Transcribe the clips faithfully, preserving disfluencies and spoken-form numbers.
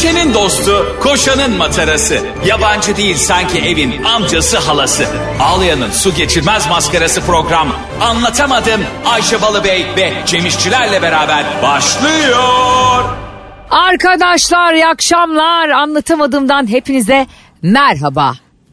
Ayşe'nin dostu, koşanın matarası. Yabancı değil sanki evin amcası halası. Ağlayan'ın su geçirmez maskarası program. Anlatamadım Ayşe Balıbey ve Cemişçilerle beraber başlıyor. Arkadaşlar iyi akşamlar. Anlatamadığımdan hepinize merhaba.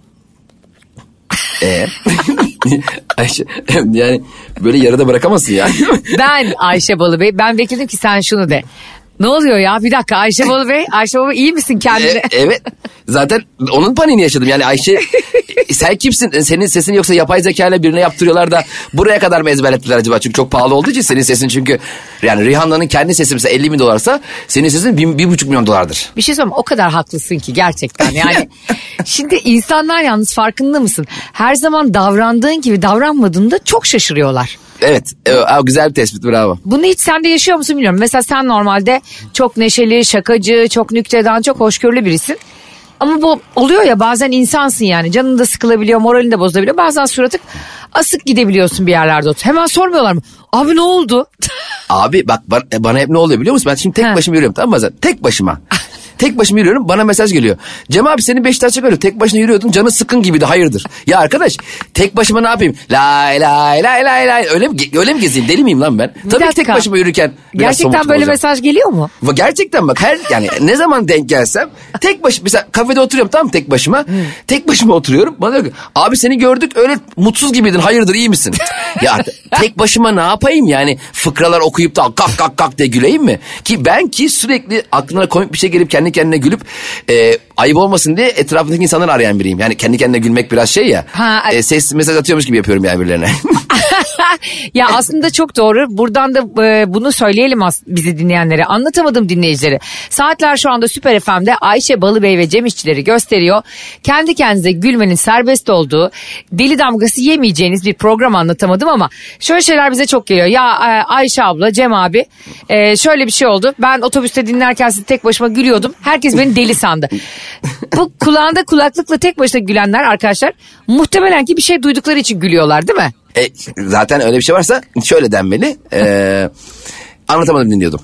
Ee, Ayşe yani böyle yarıda bırakamazsın ya. Ben Ayşe Balıbey. Ben bekledim ki sen şunu de. Ne oluyor ya? Bir dakika Ayşe Balıbey. Ayşe Balıbey iyi misin kendine? E, evet. Zaten onun paniğini yaşadım. Yani Ayşe sen kimsin? Senin sesin yoksa yapay zeka ile birine yaptırıyorlar da buraya kadar mı ezberlettiler acaba? Çünkü çok pahalı olduğu için senin sesin çünkü yani Rihanna'nın kendi sesi mesela elli bin dolarsa senin sesin bir, bir buçuk milyon dolardır. Bir şey söyleyeyim, o kadar haklısın ki gerçekten yani. Şimdi insanlar yalnız farkında mısın? Her zaman davrandığın gibi davranmadığında çok şaşırıyorlar. Evet, evet, güzel bir tespit, bravo. Bunu hiç sen de yaşıyor musun bilmiyorum. Mesela sen normalde çok neşeli, şakacı, çok nüktedan, çok hoşgörülü birisin. Ama bu oluyor ya, bazen insansın yani. Canın da sıkılabiliyor, moralin de bozulabiliyor. Bazen suratı asık gidebiliyorsun bir yerlerde. Hemen sormuyorlar mı? Abi ne oldu? Abi bak bana, bana hep ne oluyor biliyor musun? Ben şimdi tek He. başıma yürüyorum, tamam mı bazen? Tek başıma. Tek başıma yürüyorum, bana mesaj geliyor. Cem abi senin Beşiktaş çok öyle. Tek başına yürüyordun, canı sıkın gibiydi, hayırdır? Ya arkadaş, tek başıma ne yapayım? Lay lay lay lay lay. Öyle mi, öyle mi gezeyim? Deli miyim lan ben? Bir Tabii dakika. ki tek başıma yürürken biraz gerçekten böyle olacağım. mesaj geliyor mu? Gerçekten bak, her yani ne zaman denk gelsem tek başıma, mesela kafede oturuyorum, tamam mı, tek başıma. Hmm. Tek başıma oturuyorum. Bana diyor ki abi seni gördük öyle mutsuz gibiydin, hayırdır, iyi misin? Ya tek başıma ne yapayım yani, fıkralar okuyup da kak kak kak diye güleyim mi? Ki ben ki sürekli aklına komik bir şey gelip kendi kendine gülüp e, ayıp olmasın diye etrafındaki insanları arayan biriyim. Yani kendi kendine gülmek biraz şey ya. Ha, e, ses mesaj atıyormuş gibi yapıyorum yani birilerine. Ya aslında çok doğru. Buradan da e, bunu söyleyelim as- bizi dinleyenlere. Anlatamadım dinleyicileri. Saatler şu anda Süper F M'de Ayşe Balıbey ve Cem İşçileri gösteriyor. Kendi kendinize gülmenin serbest olduğu, deli damgası yemeyeceğiniz bir program anlatamadım ama şöyle şeyler bize çok geliyor. Ya e, Ayşe abla, Cem abi e, şöyle bir şey oldu. Ben otobüste dinlerken sizi tek başıma gülüyordum. Herkes beni deli sandı. Bu kulağında kulaklıkla tek başına gülenler arkadaşlar muhtemelen ki bir şey duydukları için gülüyorlar, değil mi? E, zaten öyle bir şey varsa şöyle denmeli. E, anlatamadım dinliyordum.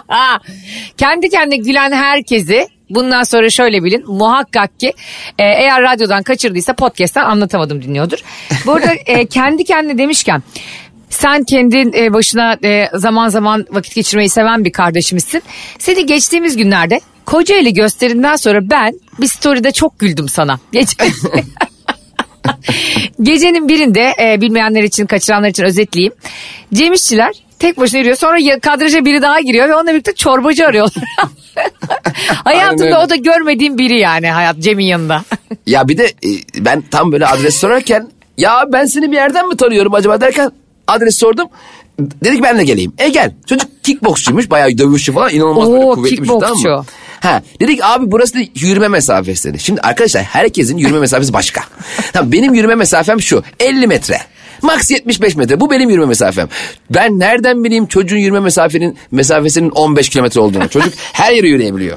Kendi kendine gülen herkesi bundan sonra şöyle bilin, muhakkak ki e, eğer radyodan kaçırdıysa podcast'tan anlatamadım dinliyordur. Bu arada e, kendi kendine demişken, sen kendin e, başına e, zaman zaman vakit geçirmeyi seven bir kardeşimizsin. Seni geçtiğimiz günlerde Kocaeli gösterinden sonra ben bir story'de çok güldüm sana. Gece... Gecenin birinde e, bilmeyenler için, kaçıranlar için özetleyeyim. Cem İşçiler tek başına yürüyor. Sonra kadraja biri daha giriyor ve onunla birlikte çorbacı arıyorlar. Hayatımda o da görmediğim biri yani, hayat Cem'in yanında. Ya bir de e, ben tam böyle adres sorarken ya ben seni bir yerden mi tanıyorum acaba derken adres sordum. Dedi ki ben de geleyim. E gel. Çocuk kickboksçuymuş, bayağı dövüşçü falan, inanılmaz Oo, böyle kuvvetli bir şey, tamam mı? Ha, dedik abi burası da yürüme mesafesi dedi. Şimdi arkadaşlar herkesin yürüme mesafesi başka. Tamam, benim yürüme mesafem şu, elli metre. Max yetmiş beş metre. Bu benim yürüme mesafem. Ben nereden bileyim çocuğun yürüme mesafenin mesafesinin on beş kilometre olduğunu? Çocuk her yere yürüyebiliyor.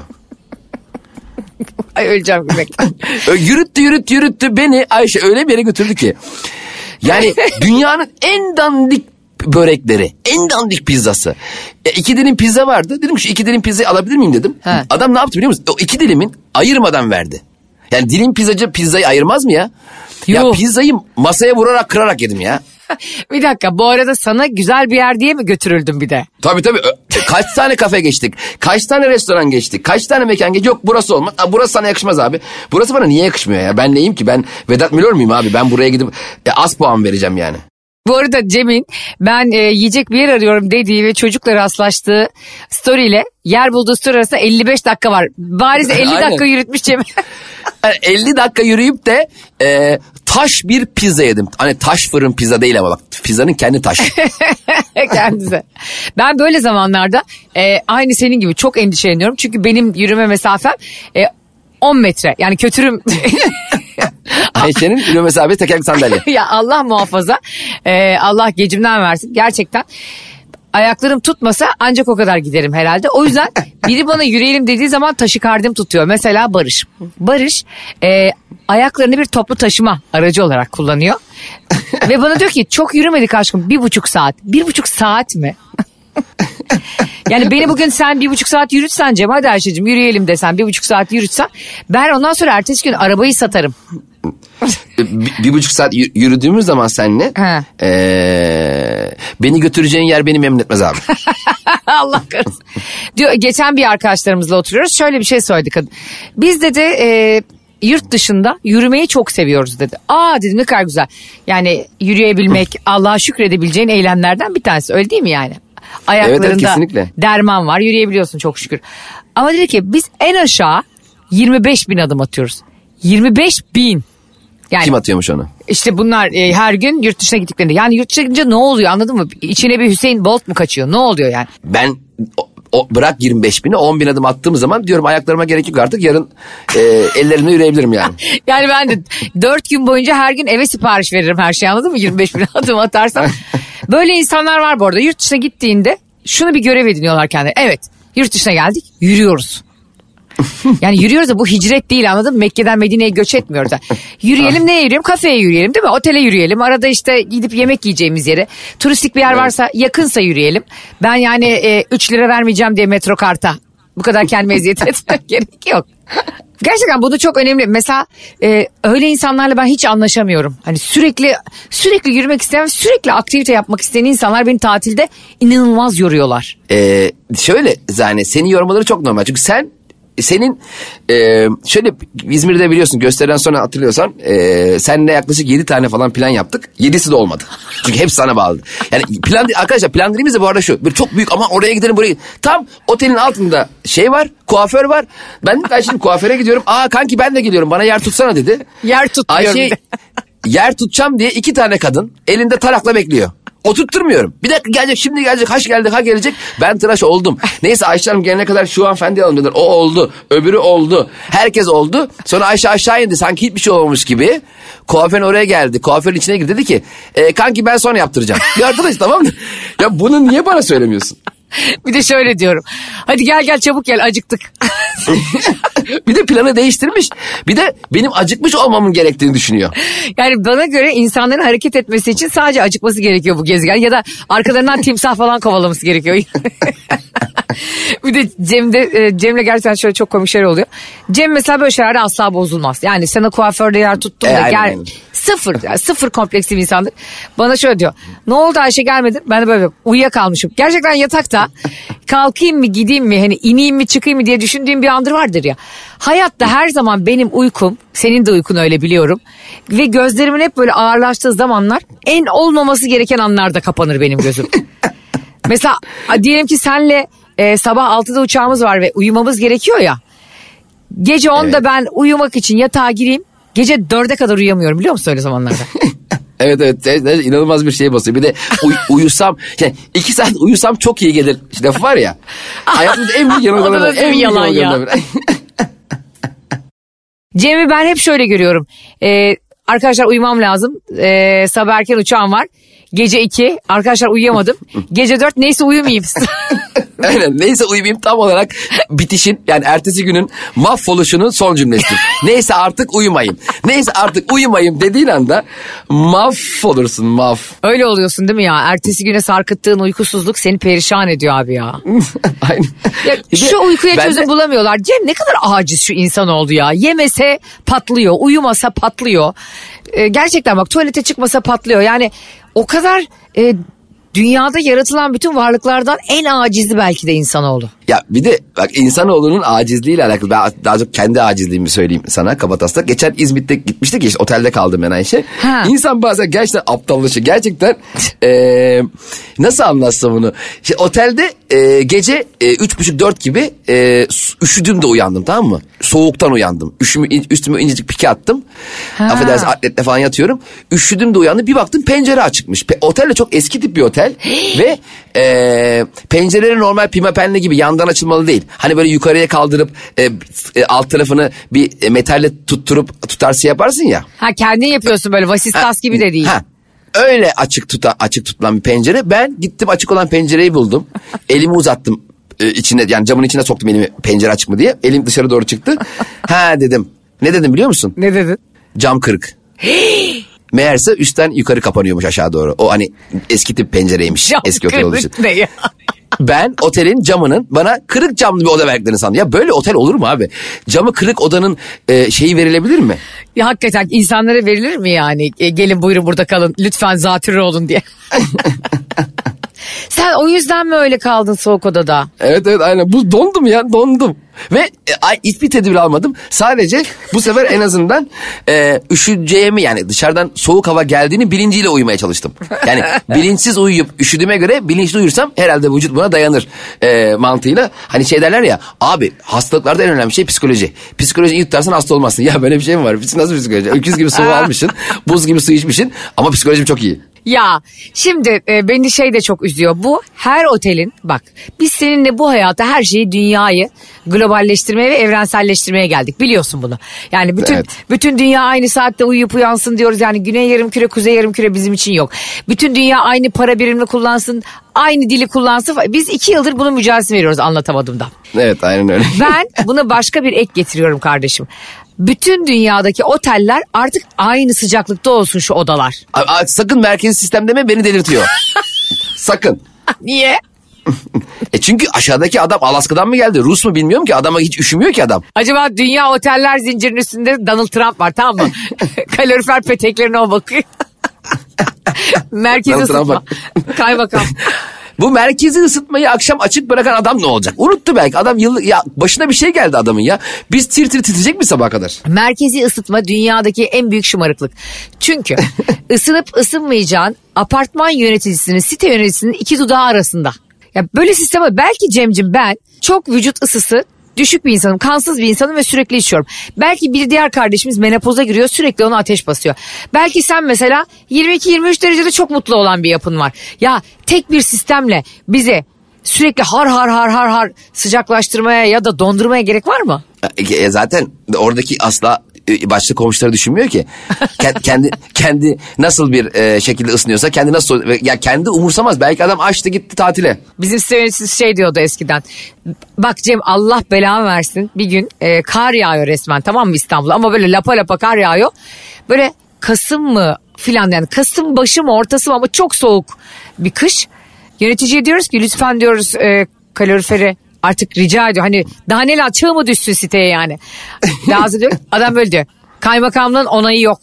Ay öleceğim gülmekten. Yürüttü yürüttü yürüttü beni Ayşe öyle bir yere götürdü ki. Yani dünyanın en dandik börekleri, en dandik pizzası. E, iki dilim pizza vardı. Dedim şu iki dilim pizzayı alabilir miyim dedim. He. Adam ne yaptı biliyor musun? O iki dilimin ayırmadan verdi. Yani dilim pizzacı pizzayı ayırmaz mı ya? Yuh. Ya pizzayı masaya vurarak kırarak yedim ya. Bir dakika, bu arada sana güzel bir yer diye mi götürüldüm bir de? Tabii tabii. Kaç tane kafe geçtik? Kaç tane restoran geçtik? Kaç tane mekan geçtik? Yok burası olmaz. Aa, burası sana yakışmaz abi. Burası bana niye yakışmıyor ya? Ben neyim ki? Ben Vedat Milor muyum abi? Ben buraya gidip e, az puan vereceğim yani. Bu arada Cem'in ben e, yiyecek bir yer arıyorum dediği ve çocukla rastlaştığı story ile yer bulduğu story arasında elli beş dakika var. Bariz elli dakika yürütmüş Cem. Yani elli dakika yürüyüp de e, taş bir pizza yedim. Hani taş fırın pizza değil ama bak, pizzanın kendi taşı. Kendisi. Ben böyle zamanlarda e, aynı senin gibi çok endişeleniyorum. Çünkü benim yürüme mesafem e, on metre. Yani kötürüm. Ayşe'nin yürüme mesafesi tekerlekli sandalye. Ya Allah muhafaza. Ee, Allah gecimden versin. Gerçekten ayaklarım tutmasa ancak o kadar giderim herhalde. O yüzden biri bana yürüyelim dediği zaman taşikardim tutuyor. Mesela Barış. Barış e, ayaklarını bir toplu taşıma aracı olarak kullanıyor. Ve bana diyor ki çok yürümedik aşkım, bir buçuk saat. Bir buçuk saat mi? Yani beni bugün sen bir buçuk saat yürütsen Cem, hadi Ayşe'cim yürüyelim desen, bir buçuk saat yürütsen, ben ondan sonra ertesi gün arabayı satarım. bir, bir buçuk saat yürüdüğümüz zaman seninle ee, beni götüreceğin yer beni memnun etmez abi. Allah korusun. Diyor, geçen bir arkadaşlarımızla oturuyoruz, şöyle bir şey söyledi kadın. Biz dedi e, yurt dışında yürümeyi çok seviyoruz dedi. Aa dedim, ne kadar güzel. Yani yürüyebilmek Allah'a şükredebileceğin eylemlerden bir tanesi, öyle değil mi yani? Ayaklarında evet, evet, derman var, yürüyebiliyorsun çok şükür. Ama dedi ki biz en aşağı yirmi beş bin adım atıyoruz. yirmi beş bin. Yani, kim atıyormuş onu? İşte bunlar e, her gün yurt dışına gittiklerinde. Yani yurt dışına gidince ne oluyor, anladın mı? İçine bir Hüseyin Bolt mu kaçıyor? Ne oluyor yani? Ben o, o, bırak yirmi beş bini, on bin adım attığım zaman diyorum ayaklarıma gerek yok artık, yarın e, ellerimle yürüyebilirim yani. Yani ben de dört gün boyunca her gün eve sipariş veririm her şeyi, anladın mı? yirmi beş bin adım atarsam. Böyle insanlar var bu arada. Yurt dışına gittiğinde şunu bir görev ediniyorlar kendileri. Evet, yurt dışına geldik, yürüyoruz. Yani yürüyoruz da bu hicret değil, anladın mı? Mekke'den Medine'ye göç etmiyoruz. Yürüyelim, neye yürüyelim? Kafeye yürüyelim, değil mi? Otele yürüyelim. Arada işte gidip yemek yiyeceğimiz yere. Turistik bir yer varsa, yakınsa yürüyelim. Ben yani e, üç lira vermeyeceğim diye metro karta bu kadar kendime eziyet etmek gerek yok. Gerçekten bu da çok önemli. Mesela e, öyle insanlarla ben hiç anlaşamıyorum. Hani sürekli sürekli yürümek isteyen, sürekli aktivite yapmak isteyen insanlar beni tatilde inanılmaz yoruyorlar. Ee, şöyle Zane, seni yormaları çok normal. Çünkü sen senin e, şöyle İzmir'de biliyorsun, gösteriden sonra hatırlıyorsan e, seninle yaklaşık yedi tane falan plan yaptık. yedisi de olmadı. Çünkü hepsi sana bağlı. Yani plan, arkadaşlar plan dediğimiz de bu arada şu. Böyle çok büyük, ama oraya gidelim buraya. Tam otelin altında şey var, kuaför var. Ben de şimdi kuaföre gidiyorum. Aa kanki ben de geliyorum, bana yer tutsana dedi. Yer tutmuyor. Ayşe yer tutacağım diye iki tane kadın elinde tarakla bekliyor. Oturtturmuyorum. Bir dakika gelecek, şimdi gelecek, haş geldi, ha gelecek. Ben tıraş oldum. Neyse Ayşe Hanım gelene kadar şu hanımefendi alalım dediler. O oldu, öbürü oldu. Herkes oldu. Sonra Ayşe aşağı indi, sanki hiçbir şey olmamış gibi. Kuaför oraya geldi. Kuaförün içine girdi, dedi ki e, kanki ben sonra yaptıracağım. Ya arkadaş tamam mı? Ya bunu niye bana söylemiyorsun? Bir de şöyle diyorum. Hadi gel gel çabuk gel, acıktık. Bir de planı değiştirmiş. Bir de benim acıkmış olmamın gerektiğini düşünüyor. Yani bana göre insanların hareket etmesi için sadece acıkması gerekiyor bu gezegen. Ya da arkalarından timsah falan kovalaması gerekiyor. Bir de Cem'de, Cem'le gerçekten şöyle çok komik şeyler oluyor. Cem mesela böyle şeylerde asla bozulmaz. Yani sana kuaförde yer tuttum da e, gel. Sıfır, yani sıfır kompleksi bir insandır. Bana şöyle diyor. Ne oldu Ayşe, gelmedin? Ben de böyle uyuyakalmışım. Gerçekten yatakta kalkayım mı, gideyim mi, hani ineyim mi, çıkayım mı diye düşündüğüm bir andır vardır ya. Hayatta her zaman benim uykum, senin de uykun öyle biliyorum. Ve gözlerimin hep böyle ağırlaştığı zamanlar en olmaması gereken anlarda kapanır benim gözüm. Mesela diyelim ki senle e, sabah altıda uçağımız var ve uyumamız gerekiyor ya. Gece onda evet. Ben uyumak için yatağa gireyim. Gece dörde kadar uyuyamıyorum, biliyor musun öyle zamanlarda? Evet, evet evet, inanılmaz bir şey basıyor. Bir de uy, uyusam yani iki saat uyusam çok iyi gelir lafı var ya. Hayatımda en büyük yanılgılarından. En büyük yalan ya. Cem'i ben hep şöyle görüyorum. Ee, arkadaşlar uyumam lazım. Ee, sabah erken uçağım var. Gece iki. Arkadaşlar uyuyamadım. Gece dört. Neyse uyumayayım. Aynen. Neyse uyumayayım tam olarak bitişin, yani ertesi günün mahvoluşunun son cümlesi. Neyse artık uyumayayım. Neyse artık uyumayayım dediğin anda mahvolursun, mahv. Öyle oluyorsun değil mi ya? Ertesi güne sarkıttığın uykusuzluk seni perişan ediyor abi ya. Aynen. Ya şu uykuya çözüm de... bulamıyorlar. Cem ne kadar aciz şu insan oldu ya. Yemese patlıyor, uyumasa patlıyor. Ee, gerçekten bak, tuvalete çıkmasa patlıyor. Yani o kadar e, dünyada yaratılan bütün varlıklardan en acizi belki de insanoğlu. Ya bir de bak, insanoğlunun acizliğiyle alakalı, ben daha çok kendi acizliğimi söyleyeyim sana kabataslak. Geçen İzmit'te gitmiştik ya, işte otelde kaldım ben Ayşe. Ha. İnsan bazen gerçekten aptallaşıyor. Gerçekten e, nasıl anlatsam bunu. İşte otelde e, gece e, üç buçuk dört gibi e, üşüdüm de uyandım, tamam mı? Soğuktan uyandım. Üşümü, üstüme incecik pike attım. Ha. Affedersin, atletle falan yatıyorum. Üşüdüm de uyandım. Bir baktım pencere açıkmış. Pe- otel de çok eski tip bir otel. Ve e, pencereleri normal pimapenli gibi yandan açılmalı değil. Hani böyle yukarıya kaldırıp e, e, alt tarafını bir e, metalle tutturup tutarsı yaparsın ya. Ha, kendin yapıyorsun böyle vasistas gibi de değil. Ha. Öyle açık tuta açık tutulan bir pencere. Ben gittim, açık olan pencereyi buldum. Elimi uzattım e, içine, yani camın içine soktum elimi, pencere açık mı diye. Elim dışarı doğru çıktı. Ha dedim. Ne dedim biliyor musun? Ne dedin? Cam kırık. Meğerse üstten yukarı kapanıyormuş aşağı doğru. O hani eski tip pencereymiş. Cam eski otel olduğu için. Ne ya? Ben otelin camının bana kırık camlı bir oda verdiklerini sandım. Ya böyle otel olur mu abi? Camı kırık odanın e, şeyi verilebilir mi? Ya hakikaten insanlara verilir mi yani? E, gelin buyurun burada kalın. Lütfen zatürre olun diye. Sen o yüzden mi öyle kaldın soğuk odada? Evet evet aynen. Bu dondum ya dondum. Ve e, ay, hiçbir tedbir almadım. Sadece bu sefer en azından e, üşüyeceğimi yani dışarıdan soğuk hava geldiğini bilinciyle uyumaya çalıştım. Yani bilinçsiz uyuyup üşüdüğüme göre bilinçli uyursam herhalde vücut buna dayanır e, mantığıyla. Hani şey derler ya abi hastalıklarda en önemli şey psikoloji. Psikoloji yutarsan hasta olmazsın. Ya böyle bir şey mi var? Nasıl psikoloji? Öküz gibi soğuğu almışsın. Buz gibi su içmişsin ama psikolojim çok iyi. Ya şimdi e, beni şey de çok üzüyor. Bu her otelin bak biz seninle bu hayata her şeyi dünyayı globalleştirmeye ve evrenselleştirmeye geldik. Biliyorsun bunu. Yani bütün Evet. bütün dünya aynı saatte uyuyup uyansın diyoruz. Yani güney yarımküre kuzey yarımküre bizim için yok. Bütün dünya aynı para birimini kullansın. Aynı dili kullansın. Biz iki yıldır bunun mücadelesini veriyoruz anlatamadığımda. Evet aynen öyle. Ben buna başka bir ek getiriyorum kardeşim. Bütün dünyadaki oteller artık aynı sıcaklıkta olsun şu odalar. A, a, sakın merkezi sistem deme beni delirtiyor. Sakın. Niye? E çünkü aşağıdaki adam Alaska'dan mı geldi? Rus mu bilmiyorum ki adama hiç üşümüyor ki adam. Acaba dünya oteller zincirinin üstünde Donald Trump var tamam mı? Kalorifer peteklerine o bakıyor. Merkezi Donald Trump ısıtma. Kaymakam. Bu merkezi ısıtmayı akşam açık bırakan adam ne olacak? Unuttu belki adam yıllık ya başına bir şey geldi adamın ya. Biz tir tir titreyecek mi sabaha kadar? Merkezi ısıtma dünyadaki en büyük şımarıklık. Çünkü ısınıp ısınmayacağın apartman yöneticisinin, site yöneticisinin iki dudağı arasında. Ya böyle sisteme belki Cem'cim ben çok vücut ısısı düşük bir insanım, kansız bir insanım ve sürekli içiyorum. Belki bir diğer kardeşimiz menopoza giriyor, sürekli ona ateş basıyor. Belki sen mesela yirmi iki yirmi üç derecede çok mutlu olan bir yapın var. Ya tek bir sistemle bize sürekli har har har har har sıcaklaştırmaya ya da dondurmaya gerek var mı? E, zaten oradaki asla başka komşuları düşünmüyor ki. kendi kendi nasıl bir e, şekilde ısınıyorsa kendi nasıl ya kendi umursamaz. Belki adam açtı gitti tatile. Bizim site yöneticisi şey diyordu eskiden. Bak Cem Allah belamı versin. Bir gün e, kar yağıyor resmen tamam mı İstanbul'da ama böyle lapa lapa kar yağıyor. Böyle Kasım mı filan yani Kasım başı mı ortası mı ama çok soğuk bir kış. Yöneticiye diyoruz ki lütfen diyoruz e, kaloriferi artık rica ediyor. Hani daha neler çığ mı düşsün siteye yani. Lazım diyor. Adam böyle diyor. Kaymakamlığın onayı yok.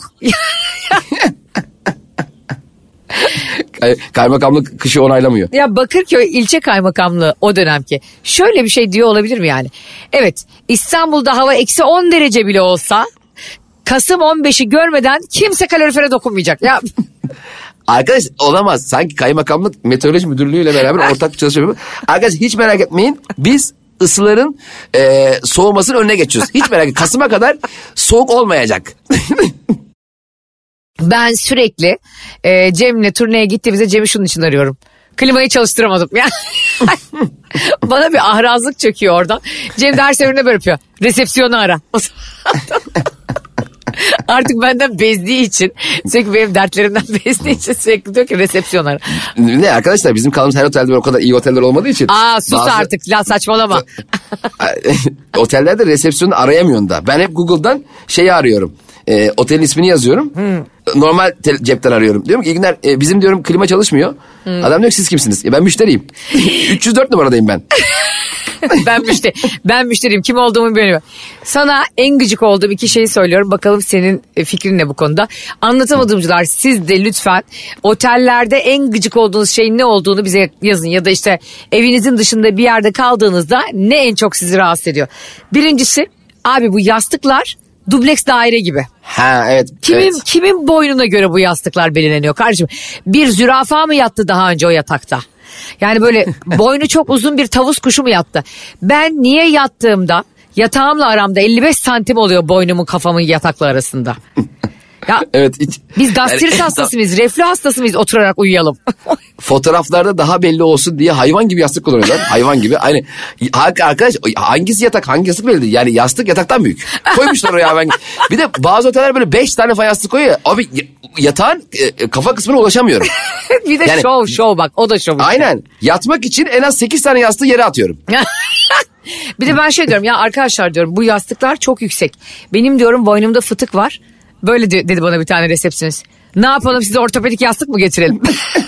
Kaymakamlık kışı onaylamıyor. Ya Bakırköy ilçe kaymakamlığı o dönemki şöyle bir şey diyor olabilir mi yani? Evet İstanbul'da hava eksi on derece bile olsa Kasım on beşi görmeden kimse kalorifere dokunmayacak. Ya Arkadaş olamaz. Sanki kaymakamlık meteoroloji müdürlüğüyle beraber ortak çalışıyor. Arkadaş hiç merak etmeyin. Biz ısıların e, soğumasının önüne geçiyoruz. Hiç merak etmeyin. Kasım'a kadar soğuk olmayacak. Ben sürekli e, Cem'le turneye gittiğimizde Cem'i şunun için arıyorum. Klimayı çalıştıramadım. Ya. Bana bir ahrazlık çöküyor oradan. Cem de her seferinde böyle yapıyor. Resepsiyonu ara. Artık benden bezdiği için sürekli benim dertlerimden bezdiği için sürekli diyor ki resepsiyon ara. Ne arkadaşlar bizim kaldığımız her otelde o kadar iyi oteller olmadığı için. Aa sus bazı... artık la saçmalama. Otellerde resepsiyonu arayamıyorsun da. Ben hep Google'dan şeyi arıyorum. E, otelin ismini yazıyorum. Hmm. Normal te- cepten arıyorum. Diyorum ki iyi günler e, bizim diyorum klima çalışmıyor. Hmm. Adam diyor ki siz kimsiniz? E, ben müşteriyim. üç yüz dört numaradayım ben. ben müşteri, ben müşteriyim. Kim olduğumu bilmiyorum. Sana en gıcık olduğum iki şeyi söylüyorum. Bakalım senin fikrin ne bu konuda? Anlatamadığımcılar siz de lütfen otellerde en gıcık olduğunuz şeyin ne olduğunu bize yazın. Ya da işte evinizin dışında bir yerde kaldığınızda ne en çok sizi rahatsız ediyor? Birincisi abi bu yastıklar dubleks daire gibi. Ha evet. Kimin evet. kimin boynuna göre bu yastıklar belirleniyor kardeşim? Bir zürafa mı yattı daha önce o yatakta? Yani böyle boynu çok uzun bir tavus kuşu mu yattı? Ben niye yattığımda yatağımla aramda elli beş santim oluyor boynumun kafamın yatakla arasında? Ya evet. Hiç, biz gastrit yani, hastası mıyız? Reflü hastası mıyız? Oturarak uyuyalım. Fotoğraflarda daha belli olsun diye hayvan gibi yastık kullanıyorlar. Hayvan gibi. Hani arkadaş hangisi yatak hangisi yastık belli değil. Yani yastık yataktan büyük. Koymuşlar oraya hayvan gibi. Bir de bazı oteller böyle beş tane falan yastık koyuyor. Abi yatağın e, kafa kısmına ulaşamıyorum. Bir de yani, şov şov bak o da şov. Aynen. Yatmak için en az sekiz tane yastığı yere atıyorum. Bir de ben şey diyorum ya arkadaşlar diyorum bu yastıklar çok yüksek. Benim diyorum boynumda fıtık var. Böyle dedi bana bir tane resepsiyonist. Ne yapalım size ortopedik yastık mı getirelim?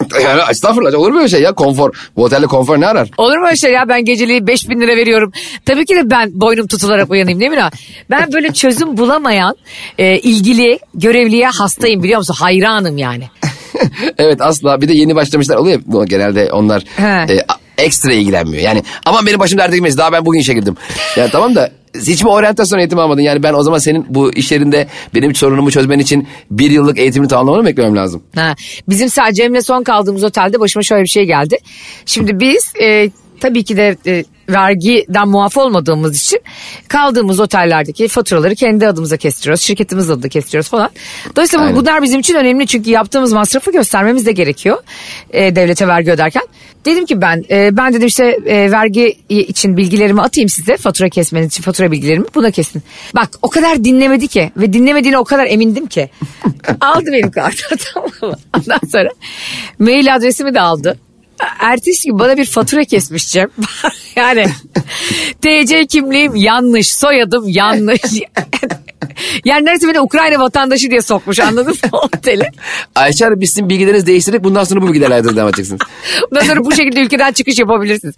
Yani estağfurullah, olur mu öyle şey ya, konfor. Bu otelde konfor ne arar? Olur mu öyle şey ya, ben geceliği beş bin lira veriyorum. Tabii ki de ben boynum tutularak uyanayım değil mi? Ha? Ben böyle çözüm bulamayan e, ilgili görevliye hastayım, biliyor musun? Hayranım yani. Evet, asla. Bir de yeni başlamışlar oluyor ya, genelde onlar e, ekstra ilgilenmiyor. Yani aman benim başım derde girmez, daha ben bugün işe girdim. Ya tamam da hiç mi oryantasyon eğitimi almadın? Yani ben o zaman senin bu iş yerinde benim sorunumu çözmen için bir yıllık eğitimini tamamlamanı beklemem lazım. Ha, bizim sadece Cem'le son kaldığımız otelde başıma şöyle bir şey geldi. Şimdi biz e, tabii ki de e, vergiden muaf olmadığımız için kaldığımız otellerdeki faturaları kendi adımıza kestiriyoruz. Şirketimiz adına kestiriyoruz falan. Dolayısıyla Aynen. bunlar bizim için önemli, çünkü yaptığımız masrafı göstermemiz de gerekiyor e, devlete vergi öderken. Dedim ki ben e, ben dedim işte e, vergi için bilgilerimi atayım size, fatura kesmeniz için fatura bilgilerimi buna kesin. Bak o kadar dinlemedi ki ve dinlemediğine o kadar emindim ki. Aldı benim kartı, tamam mı? Ondan sonra mail adresimi de aldı. Ertesi gün bana bir fatura kesmiştim. Yani T C kimliğim yanlış, soyadım yanlış. Yani neredeyse beni Ukrayna vatandaşı diye sokmuş, anladın mı otele? Ayşe Hanım, biz sizin bilgilerinizi değiştirdik, bundan sonra bu bilgilerle devam edeceksiniz. Bundan sonra bu şekilde ülkeden çıkış yapabilirsiniz.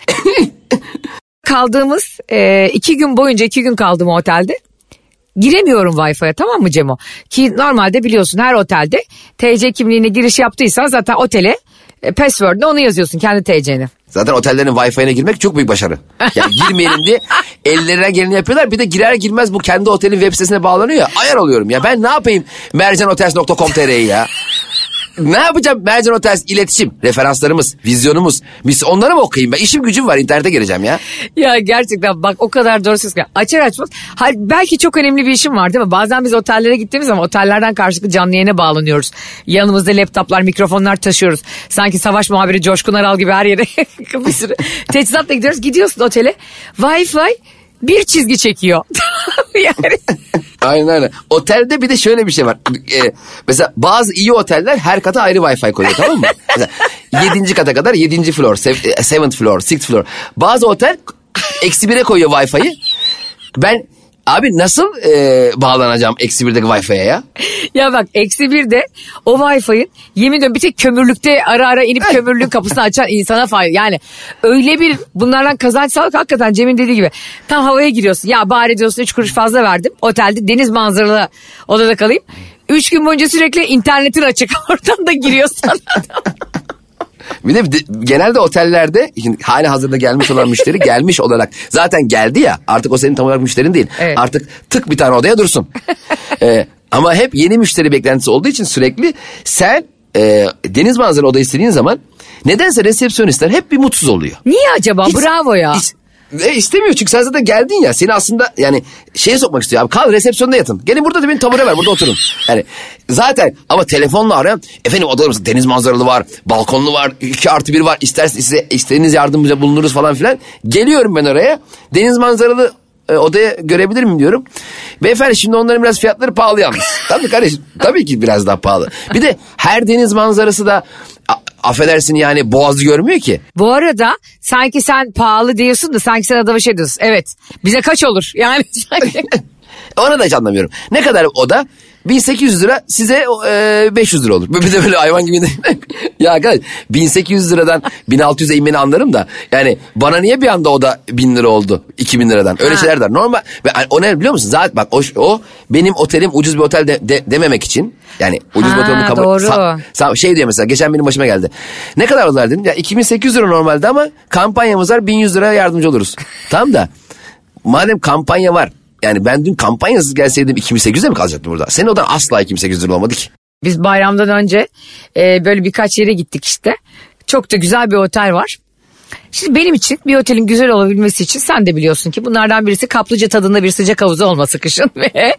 Kaldığımız e, iki gün boyunca iki gün kaldım o otelde. Giremiyorum Wi-Fi'ye, tamam mı Cemo? Ki normalde biliyorsun her otelde T C kimliğine giriş yaptıysan zaten otele e, password'ne onu yazıyorsun, kendi T C'ni. Zaten otellerin Wi-Fi'ne girmek çok büyük başarı. Yani girmeyelim diye ellerinden geleni yapıyorlar. Bir de girer girmez bu kendi otelin web sitesine bağlanıyor ya. Ayar oluyorum ya. Ben ne yapayım mercanhotels nokta com nokta tr'yi ya? Ne yapacağım? Mercan Hotels iletişim, referanslarımız, vizyonumuz. Biz onları mı okuyayım? Ben işim gücüm var, internete gireceğim ya. Ya gerçekten bak, o kadar doğru söz ki. Açar açmaz. Hayır, belki çok önemli bir işim var değil mi? Bazen biz otellere gittiğimiz zaman otellerden karşılıklı canlı yayına bağlanıyoruz. Yanımızda laptoplar, mikrofonlar taşıyoruz. Sanki savaş muhabiri Coşkun Aral gibi her yere bir sürü teçhizatla gidiyoruz. Gidiyorsun otele, Wi-Fi bir çizgi çekiyor. Yani. Aynen öyle. Otelde bir de şöyle bir şey var. Ee, mesela bazı iyi oteller her kata ayrı Wi-Fi koyuyor, tamam mı? Mesela yedinci kata kadar yedinci floor, seventh floor, sixth floor. Bazı otel eksi bire koyuyor Wi-Fi'yi. Ben abi nasıl e, bağlanacağım eksi birdeki Wi-Fi'ye ya? Ya bak, eksi birde o Wi-Fi'nin yemin ediyorum bir tek kömürlükte ara ara inip kömürlüğün kapısını açan insana fayda. Yani öyle bir bunlardan kazanç sağlık, hakikaten Cem'in dediği gibi. Tam havaya giriyorsun. Ya bari diyorsun üç kuruş fazla verdim. Otelde deniz manzaralı odada kalayım. Üç gün boyunca sürekli internetin açık. Oradan da giriyorsun. Bir de, de genelde otellerde hali hazırda gelmiş olan müşteri gelmiş olarak zaten geldi ya, artık o senin tam olarak müşterin değil. Evet. Artık tık bir tane odaya dursun. ee, ama hep yeni müşteri beklentisi olduğu için sürekli sen e, deniz manzaralı oda istediğin zaman nedense resepsiyonistler hep bir mutsuz oluyor. Niye acaba? Hiç, Bravo ya. Hiç, E istemiyor çünkü sen zaten geldin ya, seni aslında yani şeye sokmak istiyor. Abi kal resepsiyonda yatın. Gelin burada da benim tabure var, burada oturun. Yani zaten ama telefonla arayan, efendim odalarımız deniz manzaralı var, balkonlu var, iki artı bir var, İsterseniz size istediğiniz yardımcıya bulunuruz falan filan. Geliyorum ben oraya, deniz manzaralı e, odaya görebilir miyim diyorum. Beyefendi şimdi onların biraz fiyatları pahalı yalnız. Tabii kardeşim, tabii ki biraz daha pahalı. Bir de her deniz manzarası da affedersin yani Boğaz'ı görmüyor ki. Bu arada sanki sen pahalı diyorsun da sanki sen adama şey diyorsun. Evet, bize kaç olur? Yani sanki. Onu da hiç anlamıyorum. Ne kadar oda? bin sekiz yüz lira, size e, beş yüz lira olur. Bir de böyle hayvan gibi. Ya arkadaş bin sekiz yüz liradan bin altı yüze inmeni anlarım da. Yani bana niye bir anda oda bin lira oldu? iki bin liradan. Öyle ha. şeyler der. Normal. Ve o ne biliyor musun? Zaten bak o, o benim otelim ucuz bir otel de, de, dememek için. Yani ucuz ha, bir otel kabul. Doğru. Sa, sa, şey diyor mesela, geçen benim başıma geldi. Ne kadar odalar dedim. Ya iki bin sekiz yüz lira normalde ama kampanyamız var, bin yüz liraya yardımcı oluruz. Tamam da madem kampanya var. Yani ben dün kampanyasız gelseydim iki bin sekiz yüze mi kalacaktım burada? Senin odan asla iki bin sekiz yüz lira olmadı ki. Biz bayramdan önce e, böyle birkaç yere gittik işte. Çok da güzel bir otel var. Şimdi benim için bir otelin güzel olabilmesi için sen de biliyorsun ki bunlardan birisi kaplıca tadında bir sıcak havuzu olması kışın. Ve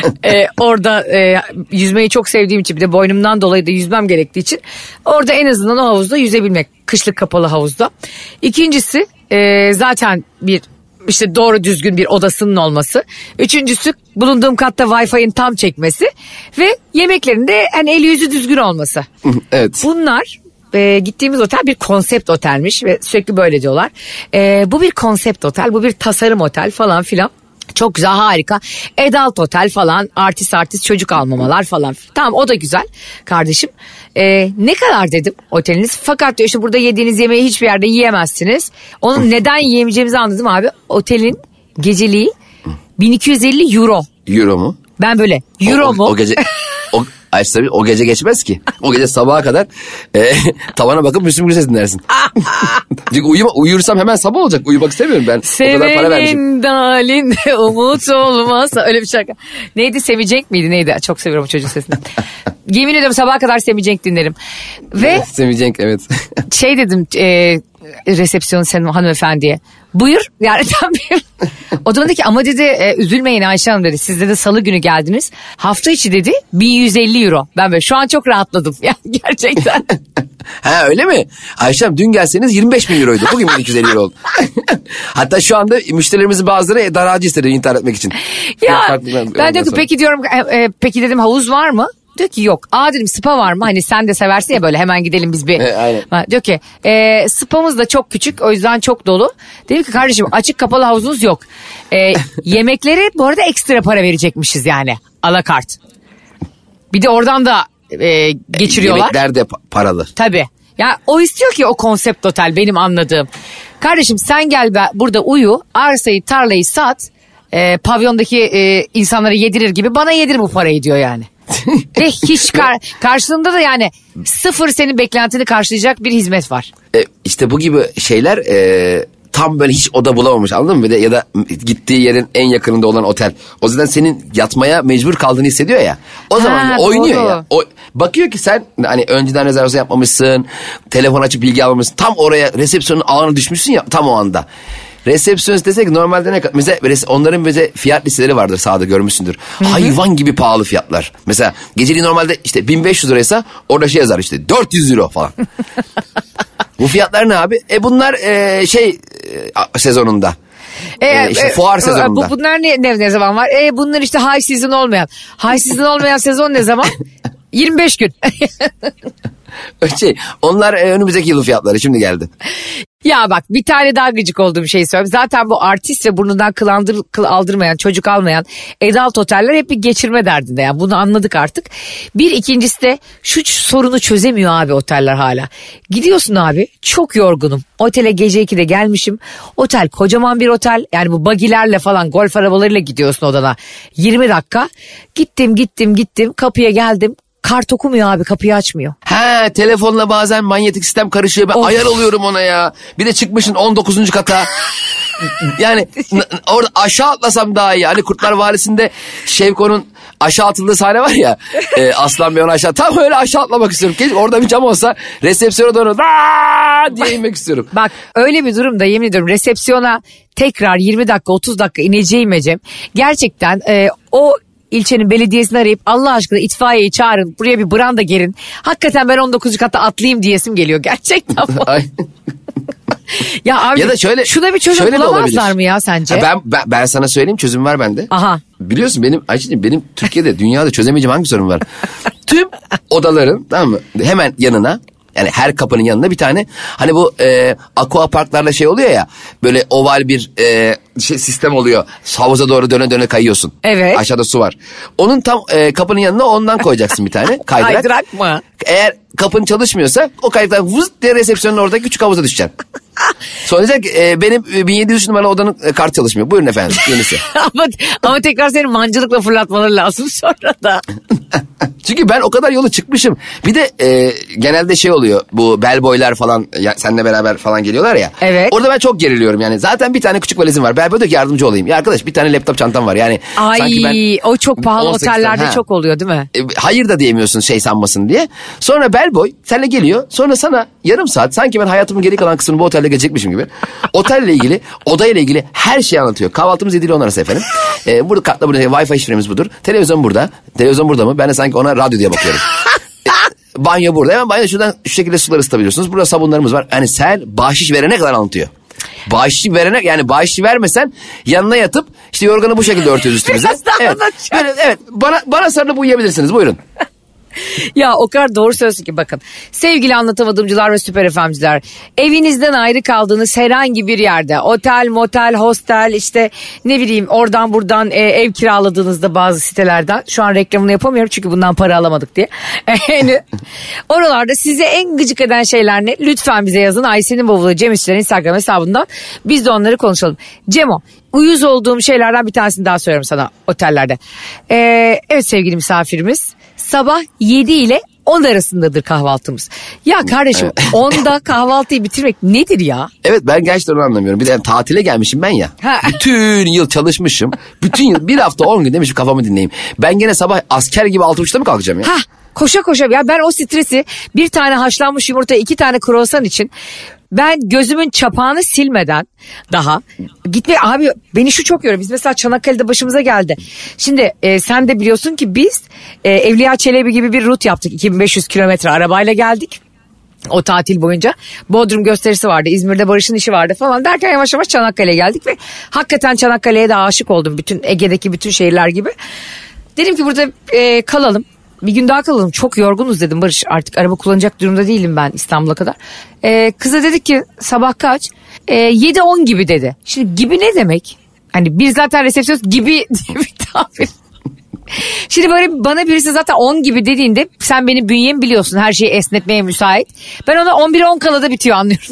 e, orada e, yüzmeyi çok sevdiğim için, bir de boynumdan dolayı da yüzmem gerektiği için orada en azından o havuzda yüzebilmek. Kışlık kapalı havuzda. İkincisi e, zaten bir... İşte doğru düzgün bir odasının olması. Üçüncüsü bulunduğum katta Wi-Fi'nin tam çekmesi. Ve yemeklerinde hani eli yüzü düzgün olması. Evet. Bunlar e, gittiğimiz otel bir konsept otelmiş ve sürekli böyle diyorlar. E, bu bir konsept otel, bu bir tasarım otel falan filan. Çok güzel, harika. Adult otel falan, artist artist çocuk almamalar falan. Tamam, o da güzel kardeşim. Ee, ne kadar dedim oteliniz? Fakat diyor işte burada yediğiniz yemeği hiçbir yerde yiyemezsiniz. Onun neden yiyemeyeceğimizi anladım abi. Otelin geceliği bin iki yüz elli euro. Euro mu? Ben böyle euro o, o, mu? O gece... O... Ay tabii o gece geçmez ki. O gece sabaha kadar e, tavana bakıp Müslüm Gürses dinlersin. Çünkü uyuma, uyursam hemen sabah olacak. Uyumak istemiyorum ben. Sevenin o kadar para vermişim. Sevenin dalinde umut olmazsa. Öyle bir şarkı. Neydi, Semih Cenk miydi neydi? Çok seviyorum o çocuğun sesini. Yemin ediyorum sabaha kadar Semih Cenk dinlerim. Ve Semih Cenk, evet. şey dedim e, resepsiyon senin hanımefendiye. Buyur. Yani tam bir... O da dedi ki ama dedi e, üzülmeyin Ayşe Hanım dedi. Siz de salı günü geldiniz. Hafta içi dedi bin yüz elli euro. Ben böyle şu an çok rahatladım. Yani gerçekten. Ha öyle mi? Ayşe Hanım dün gelseniz yirmi beş bin euroydu. Bugün bin iki yüz elli euro oldu. Hatta şu anda müşterilerimizin bazıları daracı istedi intihar etmek için. Ya Farklı, ben, ben diyorum ki peki diyorum e, e, peki dedim havuz var mı? Diyor ki yok. Aa dedim spa var mı? Hani sen de seversin ya böyle hemen gidelim biz bir. E, aynen. Ha, diyor ki e, spamız da çok küçük o yüzden çok dolu. Dedim ki kardeşim açık kapalı havuzunuz yok. E, yemekleri bu arada ekstra para verecekmişiz yani. Alakart. Bir de oradan da e, geçiriyorlar. Yemekler de pa- paralı. Tabii. Ya o istiyor ki o konsept otel benim anladığım. Kardeşim sen gel be, burada uyu, arsayı tarlayı sat, e, pavyondaki e, insanlara yedirir gibi bana yedir bu parayı diyor yani. Ve hiç kar- karşılığında da yani sıfır senin beklentini karşılayacak bir hizmet var. E, işte bu gibi şeyler e, tam böyle hiç oda bulamamış, anladın mı? Bir de ya da gittiği yerin en yakınında olan otel. O yüzden senin yatmaya mecbur kaldığını hissediyor ya. O zaman Ha, oynuyor doğru. ya. O, bakıyor ki sen hani önceden rezervasyon yapmamışsın. Telefon açıp bilgi almamışsın. Tam oraya resepsiyonun ağına düşmüşsün ya tam o anda. Resepsiyonist dese ki normalde ne kadar... Mesela onların böyle fiyat listeleri vardır sağda görmüşsündür. Hı-hı. Hayvan gibi pahalı fiyatlar. Mesela geceliği normalde işte bin beş yüz liraysa orada şey yazar işte dört yüz euro falan. Bu fiyatlar ne abi? E bunlar e, şey e, sezonunda. E, e, işte e, fuar sezonunda. Bu, bunlar ne, ne, ne zaman var? E, bunlar işte high season olmayan. High season olmayan sezon ne zaman? yirmi beş gün. Şey, onlar e, önümüzdeki yılın fiyatları şimdi geldi. Ya bak bir tane daha gıcık olduğum şey söyleyeyim. Zaten bu artist ve burnundan kıl, aldır, kıl aldırmayan, çocuk almayan adult oteller hep bir geçirme derdinde. Yani bunu anladık artık. Bir ikincisi de şu sorunu çözemiyor abi oteller hala. Gidiyorsun abi çok yorgunum. Otele gece ikide gelmişim. Otel kocaman bir otel. Yani bu bagilerle falan golf arabalarıyla gidiyorsun odana. yirmi dakika. Gittim gittim gittim kapıya geldim. Kart okumuyor abi, kapıyı açmıyor. He, telefonla bazen manyetik sistem karışıyor. Ben of. Ayar oluyorum ona ya. Bir de çıkmışsın on dokuzuncu kata. Yani n- orada aşağı atlasam daha iyi. Hani Kurtlar Vadisi'nde Şevko'nun aşağı atıldığı sahne var ya. E, Aslan Bey onu aşağı. Tam öyle aşağı atlamak istiyorum. Keşke orada bir cam olsa resepsiyona doğru daa diye inmek istiyorum. Bak öyle bir durumda yemin ediyorum resepsiyona tekrar yirmi dakika otuz dakika ineceğim Ecem. Gerçekten e, o ilçenin belediyesini arayıp Allah aşkına itfaiyeyi çağırın buraya bir branda gerin. Hakikaten ben on dokuzuncu kata atlayayım diyesim geliyor gerçekten. Ya abi ya da şöyle, şuna bir çözüm bulamazlar mı ya sence? Ha ben, ben ben sana söyleyeyim çözüm var bende. Aha. Biliyorsun benim Ayşe'cim benim Türkiye'de dünyada çözemeyeceğim hangi sorun var? Tüm odaların tamam mı hemen yanına yani her kapının yanında bir tane hani bu e, aqua parklarla şey oluyor ya böyle oval bir e, şey sistem oluyor. Havuza doğru döne döne kayıyorsun. Evet. Aşağıda su var. Onun tam e, kapının yanına ondan koyacaksın bir tane kaydırak. Kaydırak mı? Eğer kapın çalışmıyorsa o kaydırak vız diye resepsiyonun oradaki küçük havuza düşeceksin. Sonra diyecek ki e, benim bin yedi yüz numaralı odanın e, kart çalışmıyor. Buyurun efendim yenisi. ama, ama tekrar seni mancılıkla fırlatmaları lazım sonra da. Çünkü ben o kadar yolu çıkmışım. Bir de e, genelde şey oluyor bu bellboylar falan ya, seninle beraber falan geliyorlar ya. Evet. Orada ben çok geriliyorum yani. Zaten bir tane küçük valizim var. Bellboy diyor ki yardımcı olayım. Ya arkadaş bir tane laptop çantam var yani. Ay sanki ben o çok pahalı otellerde ha. çok oluyor değil mi? E, hayır da diyemiyorsun şey sanmasın diye. Sonra bellboy seninle geliyor. Sonra sana yarım saat sanki ben hayatımın geri kalan kısmını bu otelde geçecekmişim gibi. Otelle ilgili, odayla ilgili her şeyi anlatıyor. Kahvaltımız yedi ile on arası efendim. E, burada kartla burada Wi-Fi şifremiz budur. Televizyon burada. Televizyon burada mı? Ben de sanki ona radyo diye bakıyorum. e, banyo burada. Hemen banyo şuradan şu şekilde suları ısıtabiliyorsunuz. Burada sabunlarımız var. Yani sen bahşiş verene kadar anlatıyor. Bahşiş verene yani bahşiş vermesen yanına yatıp işte yorganı bu şekilde örtüyoruz üstümüze. Evet. Böyle, evet. Bana bana sarılıp uyuyabilirsiniz. Buyurun. Ya o kadar doğru söylüyorsun ki bakın. Sevgili anlatamadımcılar ve süper efemciler. Evinizden ayrı kaldığınız herhangi bir yerde. Otel, motel, hostel işte ne bileyim oradan buradan e, ev kiraladığınızda bazı sitelerden. Şu an reklamını yapamıyorum çünkü bundan para alamadık diye. Yani oralarda size en gıcık eden şeyler ne? Lütfen bize yazın. Ayşe'nin bavulu Cem İşçilerin Instagram hesabından. Biz de onları konuşalım. Cemo, uyuz olduğum şeylerden bir tanesini daha söylüyorum sana otellerde. Ee, evet sevgili misafirimiz. Sabah yedi ile on arasındadır kahvaltımız. Ya kardeşim evet. onda kahvaltıyı bitirmek nedir ya? Evet ben gerçekten onu anlamıyorum. Bir de yani tatile gelmişim ben ya. Ha. Bütün yıl çalışmışım. Bütün yıl bir hafta on gün demişim kafamı dinleyeyim. Ben gene sabah asker gibi altı buçukta mı kalkacağım ya? Ha. Koşa koşa ya ben o stresi bir tane haşlanmış yumurta iki tane kruvasan için ben gözümün çapağını silmeden daha gitme abi beni şu çok yoruyor. Biz mesela Çanakkale'de başımıza geldi. Şimdi e, sen de biliyorsun ki biz e, Evliya Çelebi gibi bir rut yaptık. iki bin beş yüz kilometre arabayla geldik. O tatil boyunca Bodrum gösterisi vardı, İzmir'de Barış'ın işi vardı falan derken yavaş yavaş Çanakkale'ye geldik ve hakikaten Çanakkale'ye de aşık oldum. Bütün Ege'deki bütün şehirler gibi. Dedim ki burada e, kalalım. Bir gün daha kalalım. Çok yorgunuz dedim Barış. Artık araba kullanacak durumda değilim ben İstanbul'a kadar. Ee, kıza dedik ki sabah kaç? Ee, yedi on gibi dedi. Şimdi gibi ne demek? Hani bir zaten resepsiyon gibi diye bir tabir. Şimdi böyle bana birisi zaten on gibi dediğinde sen benim bünyemi biliyorsun. Her şeyi esnetmeye müsait. Ben ona on bir on kala da bitiyor anlıyorum.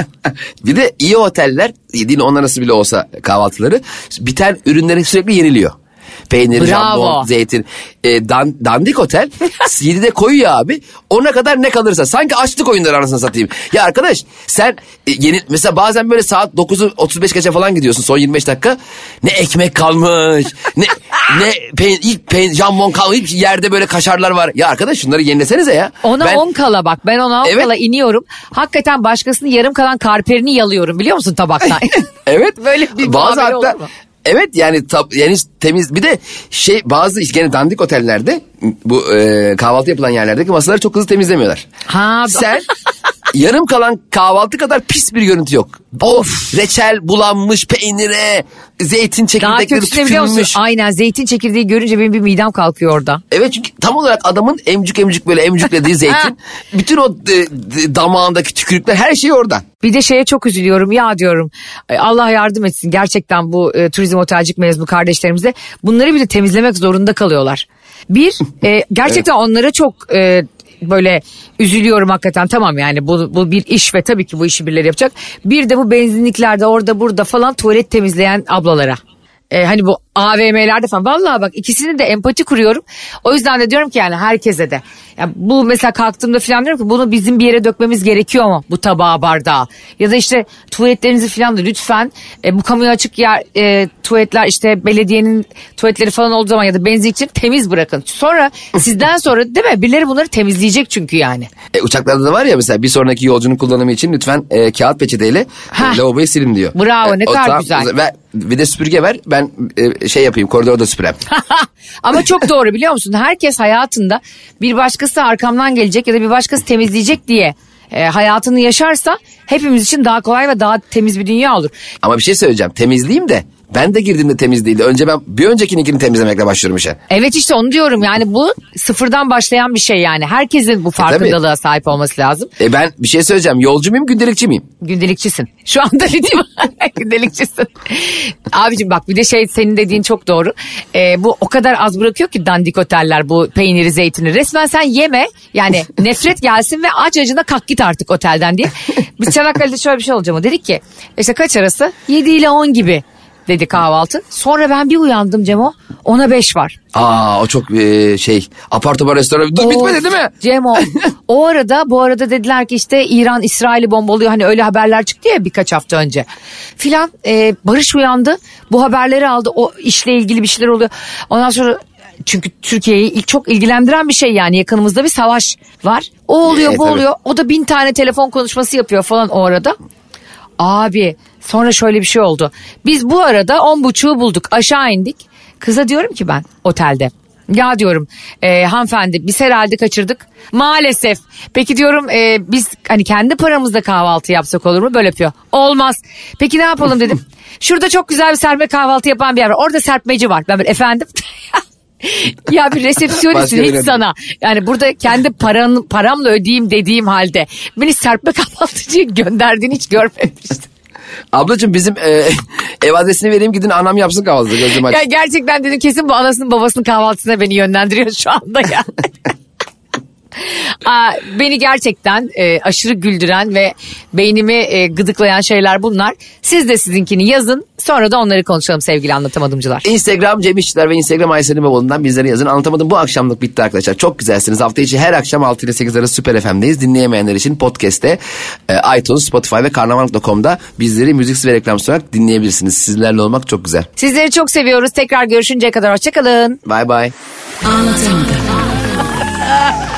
Bir de iyi oteller yediğin on arası bile olsa kahvaltıları biten ürünleri sürekli yeniliyor. Peynir, jambon, zeytin. E, dan, dandik otel yedide koyuyor abi. Ona kadar ne kalırsa. Sanki açlık oyunları anasını satayım. Ya arkadaş sen e, yeni mesela bazen böyle saat dokuzu otuz beş geçe falan gidiyorsun son yirmi beş dakika. Ne ekmek kalmış. ne ne peyn, ilk peyn, jambon kalmış. Hiç yerde böyle kaşarlar var. Ya arkadaş şunları yenilesenize ya. Ona ben, on kala bak. Ben ona on evet. kala iniyorum. Hakikaten başkasının yarım kalan karperini yalıyorum biliyor musun tabaktan? Evet. Böyle bir bazı hatta evet yani tab, yani temiz bir de şey bazı gene dandik otellerde bu e, kahvaltı yapılan yerlerdeki masaları çok hızlı temizlemiyorlar. Ha, sen yarım kalan kahvaltı kadar pis bir görüntü yok. Of reçel bulanmış peynire, zeytin çekirdekleri tükürmüş. Aynen zeytin çekirdeği görünce benim bir midem kalkıyor orada. Evet çünkü tam olarak adamın emcük emcük böyle emcüklediği zeytin. Bütün o e, e, damağındaki tükürükler her şey orada. Bir de şeye çok üzülüyorum ya diyorum Allah yardım etsin gerçekten bu e, turizm otelcik mezunu kardeşlerimize bunları bir de temizlemek zorunda kalıyorlar. Bir e, gerçekten evet. onlara çok e, böyle üzülüyorum hakikaten tamam yani bu, bu bir iş ve tabii ki bu işi birileri yapacak. Bir de bu benzinliklerde orada burada falan tuvalet temizleyen ablalara. Ee, hani bu A V M'lerde falan vallahi bak ikisini de empati kuruyorum. O yüzden de diyorum ki yani herkese de. Ya bu mesela kalktığımda falan diyorum ki bunu bizim bir yere dökmemiz gerekiyor mu bu tabağa bardağı? Ya da işte tuvaletlerinizi falan da lütfen e, bu kamuya açık yer e, tuvaletler işte belediyenin tuvaletleri falan olduğu zaman ya da benzin için temiz bırakın. Sonra sizden sonra değil mi? Birileri bunları temizleyecek çünkü yani. E, uçaklarda da var ya mesela bir sonraki yolcunun kullanımı için lütfen e, kağıt peçeteyle e, lavaboyu silin diyor. Bravo e, ne kadar tam, güzel. Ve bir de süpürge ver ben e, şey yapayım koridorda süpürem. Ama çok doğru biliyor musun? Herkes hayatında bir başkası arkamdan gelecek ya da bir başkası temizleyecek diye e, hayatını yaşarsa hepimiz için daha kolay ve daha temiz bir dünya olur. Ama bir şey söyleyeceğim temizleyeyim de ben de girdiğimde temiz değildi. Önce ben bir öncekininkini temizlemekle başlıyorum işe. Evet işte onu diyorum yani bu sıfırdan başlayan bir şey yani. Herkesin bu farkındalığa e, sahip olması lazım. E ben bir şey söyleyeceğim. Yolcu muyum gündelikçi miyim? Gündelikçisin. Şu anda dediğim gündelikçisin. Abicim bak bir de şey senin dediğin çok doğru. Ee, bu o kadar az bırakıyor ki dandik oteller bu peyniri zeytini. Resmen sen yeme yani nefret gelsin ve aç acına kalk git artık otelden diye. Biz Çanakkale'de şöyle bir şey olacak mı? Dedik ki işte kaç arası? yedi ile on gibi. Dedi kahvaltı. Sonra ben bir uyandım Cemo. Ona beş var. Aa o çok e, şey apartman restoranı. Dur bitmedi değil mi? Cemo. O arada bu arada dediler ki işte İran İsrail'i bombalıyor. Hani öyle haberler çıktı ya birkaç hafta önce. Filan e, Barış uyandı. Bu haberleri aldı. O işle ilgili bir şeyler oluyor. Ondan sonra çünkü Türkiye'yi ilk çok ilgilendiren bir şey yani yakınımızda bir savaş var. O oluyor e, bu tabii. oluyor. O da bin tane telefon konuşması yapıyor falan o arada. Abi sonra şöyle bir şey oldu. Biz bu arada on buçuğu bulduk aşağı indik. Kıza diyorum ki ben otelde. Ya diyorum e, hanımefendi biz herhalde kaçırdık. Maalesef. Peki diyorum e, biz hani kendi paramızla kahvaltı yapsak olur mu? Böyle yapıyor. Olmaz. Peki ne yapalım dedim. Şurada çok güzel bir serpme kahvaltı yapan bir yer var. Orada serpmeci var. Ben böyle efendim. Ya bir resepsiyonistin hiç sana. Yani burada kendi paran, paramla ödeyeyim dediğim halde beni serpme kahvaltıcıya gönderdiğini hiç görmemiştim. Ablacığım bizim e, ev adresini vereyim gidin anam yapsın kahvaltı. Gözüm aç. Ya gerçekten dedim kesin bu anasının babasının kahvaltısına beni yönlendiriyor şu anda ya. Aa, beni gerçekten e, aşırı güldüren ve beynimi e, gıdıklayan şeyler bunlar. Siz de sizinkini yazın. Sonra da onları konuşalım sevgili anlatamadımcılar. Instagram Cem İşçiler ve Instagram Ayşe Babalı'ndan bizlere yazın. Anlatamadım bu akşamlık bitti arkadaşlar. Çok güzelsiniz. Hafta içi her akşam altı ile sekiz arası Süper F M'deyiz. Dinleyemeyenler için podcast'te e, iTunes, Spotify ve karnaval nokta com'da bizleri müziksiz ve reklamsız olarak dinleyebilirsiniz. Sizlerle olmak çok güzel. Sizleri çok seviyoruz. Tekrar görüşünceye kadar hoşçakalın. Bye bye. Anlatamadım.